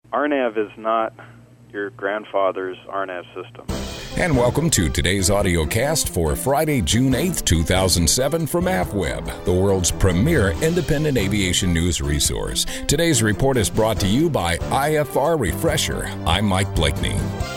RNAV is not your grandfather's RNAV system. And welcome to today's audio cast for Friday, June 8th, 2007 from AvWeb, the world's premier independent aviation news resource. Today's report is brought to you by IFR Refresher. I'm Mike Blakeney.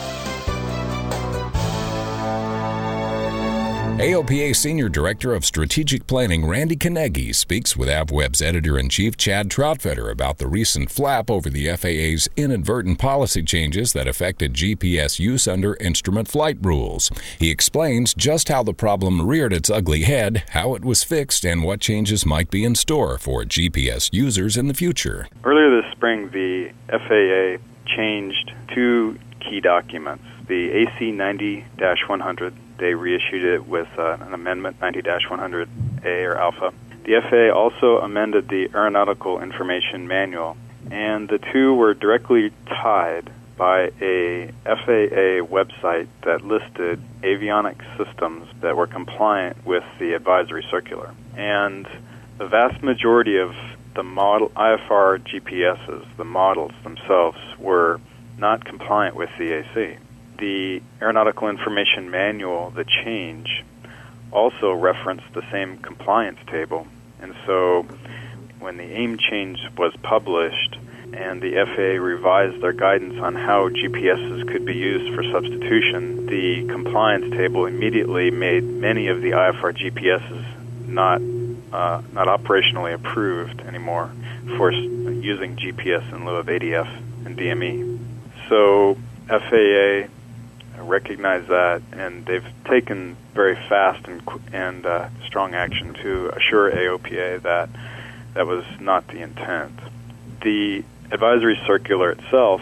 AOPA Senior Director of Strategic Planning Randy Carnegie speaks with AvWeb's Editor-in-Chief Chad Troutfetter about the recent flap over the FAA's inadvertent policy changes that affected GPS use under instrument flight rules. He explains just how the problem reared its ugly head, how it was fixed, and what changes might be in store for GPS users in the future. Earlier this spring, the FAA changed two key documents. The AC 90-100, they reissued it with an amendment, 90-100A or Alpha. The FAA also amended the Aeronautical Information Manual, and the two were directly tied by a FAA website that listed avionics systems that were compliant with the advisory circular. And the vast majority of the model IFR GPSs, the models themselves, were not compliant with the AC. The Aeronautical Information Manual, the change, also referenced the same compliance table. And so when the AIM change was published and the FAA revised their guidance on how GPSs could be used for substitution, the compliance table immediately made many of the IFR GPSs not operationally approved anymore for using GPS in lieu of ADF and DME. So FAA recognize that, and they've taken very fast and strong action to assure AOPA that that was not the intent. The advisory circular itself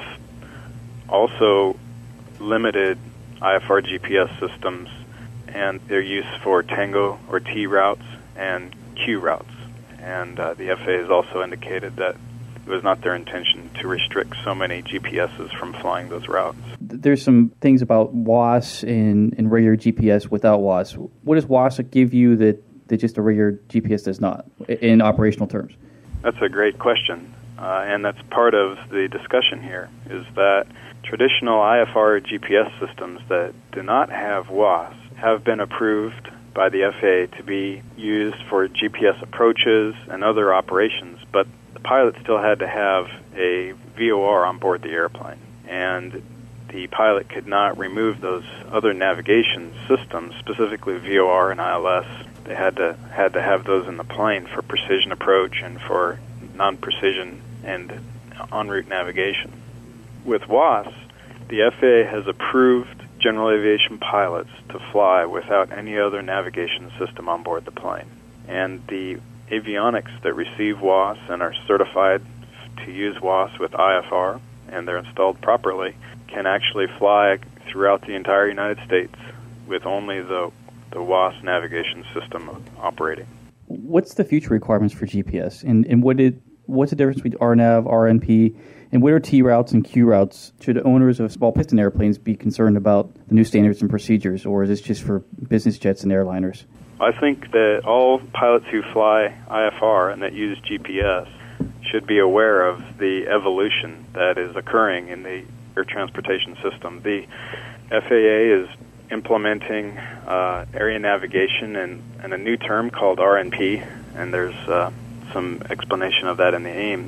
also limited IFR GPS systems and their use for Tango or T routes and Q routes. And the FAA has also indicated that it was not their intention to restrict so many GPSs from flying those routes. There's some things about WAAS and regular GPS without WAAS. What does WAAS give you that just a regular GPS does not, in operational terms? That's a great question, and that's part of the discussion here, is that traditional IFR GPS systems that do not have WAAS have been approved by the FAA to be used for GPS approaches and other operations, but the pilot still had to have a VOR on board the airplane, and the pilot could not remove those other navigation systems, specifically VOR and ILS. They had to have those in the plane for precision approach and for non-precision and en route navigation. With WAAS, the FAA has approved general aviation pilots to fly without any other navigation system on board the plane. And the avionics that receive WAAS and are certified to use WAAS with IFR, and they're installed properly, can actually fly throughout the entire United States with only the WAAS navigation system operating. What's the future requirements for GPS, and what's the difference between RNAV, RNP, and what are T routes and Q routes? Should owners of small piston airplanes be concerned about the new standards and procedures, or is this just for business jets and airliners? I think that all pilots who fly IFR and that use GPS should be aware of the evolution that is occurring in the air transportation system. The FAA is implementing area navigation and a new term called RNP, and there's some explanation of that in the AIM.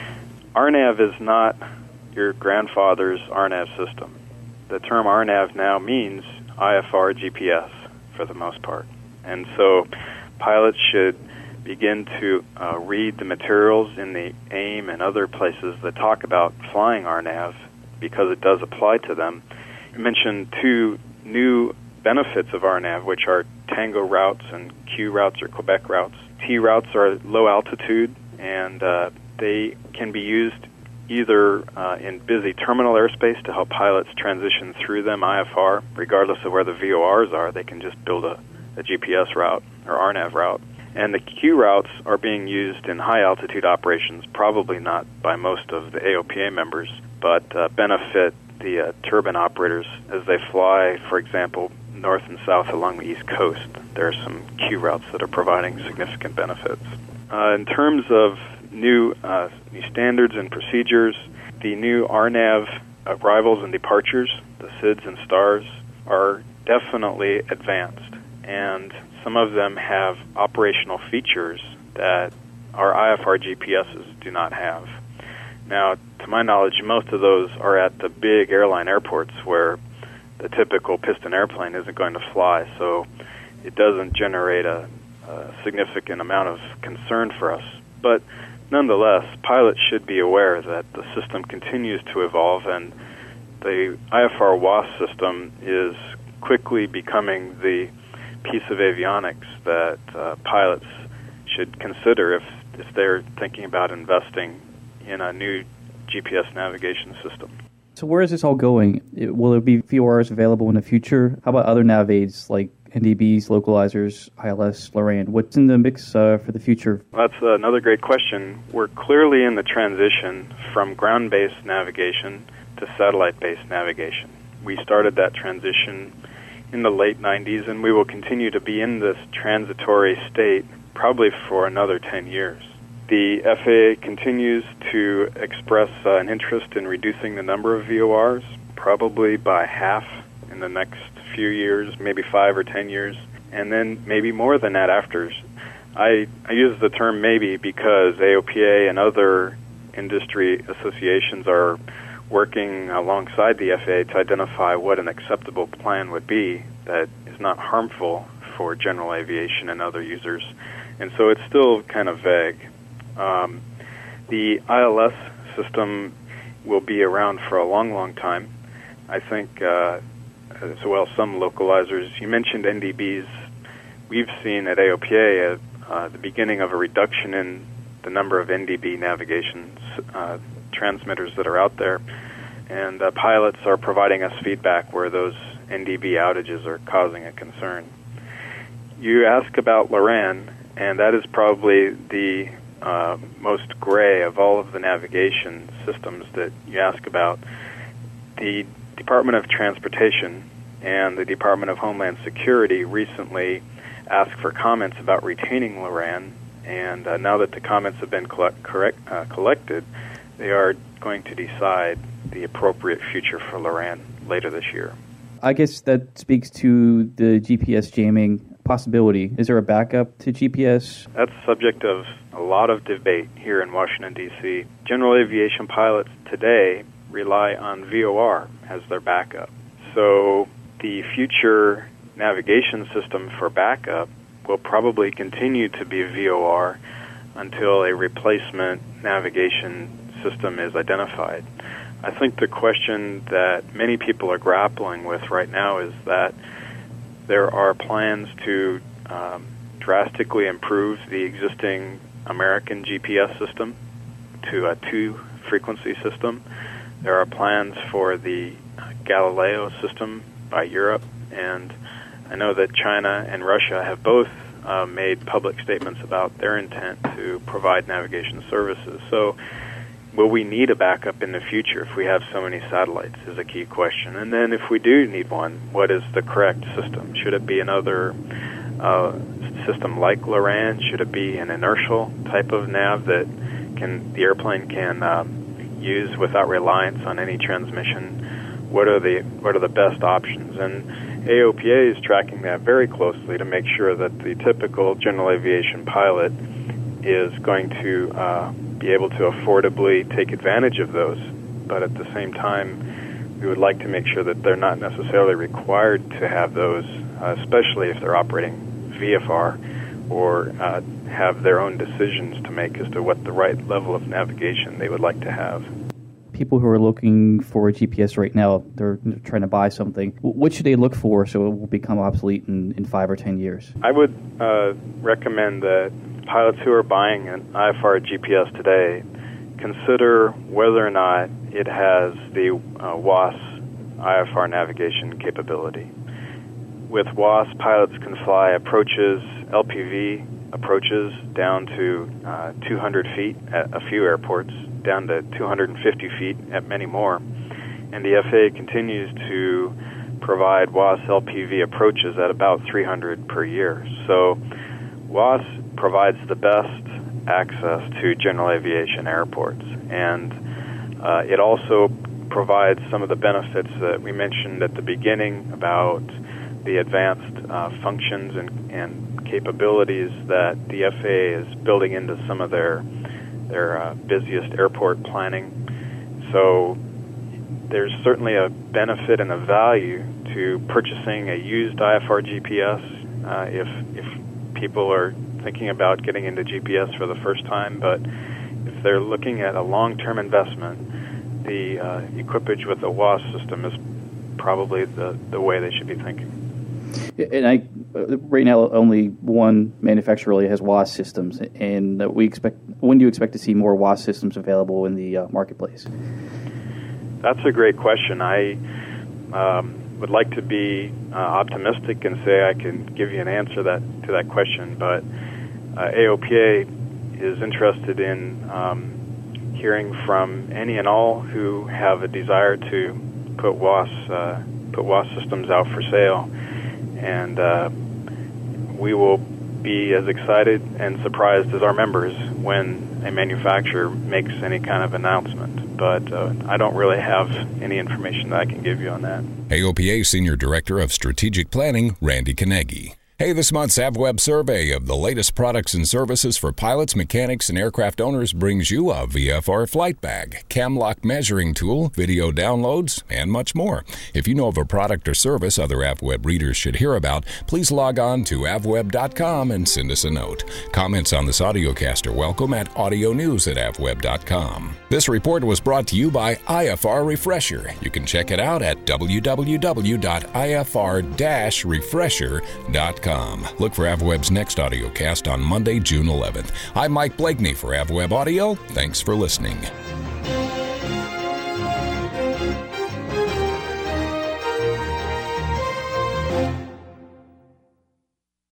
RNAV is not your grandfather's RNAV system. The term RNAV now means IFR GPS for the most part. And so pilots should begin to read the materials in the AIM and other places that talk about flying RNAV because it does apply to them. I mentioned two new benefits of RNAV, which are Tango routes and Q routes or Quebec routes. T routes are low altitude, and they can be used either in busy terminal airspace to help pilots transition through them IFR. Regardless of where the VORs are, they can just build a GPS route or RNAV route. And the Q routes are being used in high-altitude operations, probably not by most of the AOPA members, but benefit the turbine operators as they fly, for example, north and south along the East Coast. There are some Q routes that are providing significant benefits. In terms of new standards and procedures, the new RNAV arrivals and departures, the SIDS and STARS, are definitely advanced, and some of them have operational features that our IFR GPSs do not have. Now, to my knowledge, most of those are at the big airline airports where the typical piston airplane isn't going to fly, so it doesn't generate a significant amount of concern for us. But nonetheless, pilots should be aware that the system continues to evolve, and the IFR WAAS system is quickly becoming the piece of avionics that pilots should consider if they're thinking about investing in a new GPS navigation system. So where is this all going? Will there be VORs available in the future? How about other nav aids like NDBs, localizers, ILS, Loran? What's in the mix for the future? Well, that's another great question. We're clearly in the transition from ground-based navigation to satellite-based navigation. We started that transition in the late 90s, and we will continue to be in this transitory state probably for another 10 years. The FAA continues to express an interest in reducing the number of VORs, probably by half in the next few years, maybe 5 or 10 years, and then maybe more than that after. I use the term maybe because AOPA and other industry associations are working alongside the FAA to identify what an acceptable plan would be that is not harmful for general aviation and other users. And so it's still kind of vague. The ILS system will be around for a long, long time. I think, as well, some localizers. You mentioned NDBs. We've seen at AOPA the beginning of a reduction in the number of NDB navigation transmitters that are out there, and pilots are providing us feedback where those NDB outages are causing a concern. You ask about Loran, and that is probably the most gray of all of the navigation systems that you ask about. The Department of Transportation and the Department of Homeland Security recently asked for comments about retaining Loran, and now that the comments have been collected, they are going to decide the appropriate future for Loran later this year. I guess that speaks to the GPS jamming possibility. Is there a backup to GPS? That's the subject of a lot of debate here in Washington, D.C. General aviation pilots today rely on VOR as their backup. So the future navigation system for backup will probably continue to be VOR until a replacement navigation system is identified. I think the question that many people are grappling with right now is that there are plans to drastically improve the existing American GPS system to a 2-frequency system. There are plans for the Galileo system by Europe, and I know that China and Russia have both made public statements about their intent to provide navigation services. So will we need a backup in the future if we have so many satellites is a key question. And then if we do need one, what is the correct system? Should it be another system like Loran? Should it be an inertial type of nav that the airplane can use without reliance on any transmission? What are the best options? And AOPA is tracking that very closely to make sure that the typical general aviation pilot is going to be able to affordably take advantage of those. But at the same time, we would like to make sure that they're not necessarily required to have those, especially if they're operating VFR or have their own decisions to make as to what the right level of navigation they would like to have. People who are looking for a GPS right now, they're trying to buy something. What should they look for so it will become obsolete in 5 or 10 years? I would recommend that pilots who are buying an IFR GPS today consider whether or not it has the WAAS IFR navigation capability. With WAAS, pilots can fly approaches, LPV approaches down to 200 feet at a few airports, down to 250 feet at many more. And the FAA continues to provide WAAS LPV approaches at about 300 per year. So WAAS provides the best access to general aviation airports. And It also provides some of the benefits that we mentioned at the beginning about the advanced functions and capabilities that the FAA is building into some of their busiest airport planning. So there's certainly a benefit and a value to purchasing a used IFR GPS if people are thinking about getting into GPS for the first time. But if they're looking at a long-term investment, the equipage with the WAAS system is probably the way they should be thinking. And right now, only one manufacturer really has WAAS systems, and when do you expect to see more WAAS systems available in the marketplace? That's a great question. I would like to be optimistic and say I can give you an answer to that question, but AOPA is interested in hearing from any and all who have a desire to put WAAS systems out for sale, and we will be as excited and surprised as our members when a manufacturer makes any kind of announcement. But I don't really have any information that I can give you on that. AOPA Senior Director of Strategic Planning, Randy Carnegie. Hey, this month's AvWeb survey of the latest products and services for pilots, mechanics, and aircraft owners brings you a VFR flight bag, CamLock measuring tool, video downloads, and much more. If you know of a product or service other AvWeb readers should hear about, please log on to avweb.com and send us a note. Comments on this audiocast are welcome at audionews@avweb.com. This report was brought to you by IFR Refresher. You can check it out at www.ifr-refresher.com. Look for AvWeb's next audiocast on Monday, June 11th. I'm Mike Blakeney for AvWeb Audio. Thanks for listening.